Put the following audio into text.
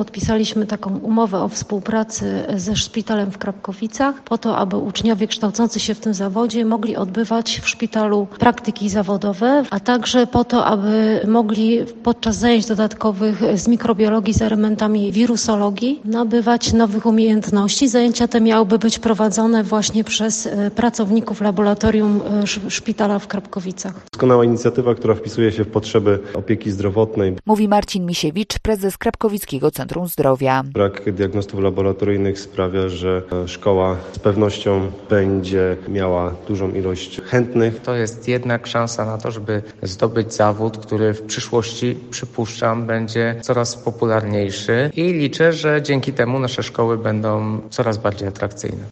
podpisaliśmy taką umowę o współpracy ze szpitalem w Krapkowicach po to, aby uczniowie kształcący się w tym zawodzie mogli odbywać w szpitalu praktyki zawodowe, a także po to, aby mogli podczas zajęć dodatkowych z mikrobiologii z elementami wirusologii nabywać nowych umiejętności. Zajęcia te miałyby być prowadzone właśnie przez pracowników laboratorium szpitala w Krapkowicach. Doskonała inicjatywa, która wpisuje się w potrzeby opieki zdrowotnej. Mówi Marcin Misiewicz, prezes Krapkowickiego Centrum Zdrowia. Brak diagnostów laboratoryjnych sprawia, że szkoła z pewnością będzie miała dużą ilość chętnych. To jest jednak szansa na to, żeby zdobyć zawód, który w przyszłości, przypuszczam, będzie coraz popularniejszy i liczę, że dzięki temu nasze szkoły będą coraz bardziej atrakcyjne.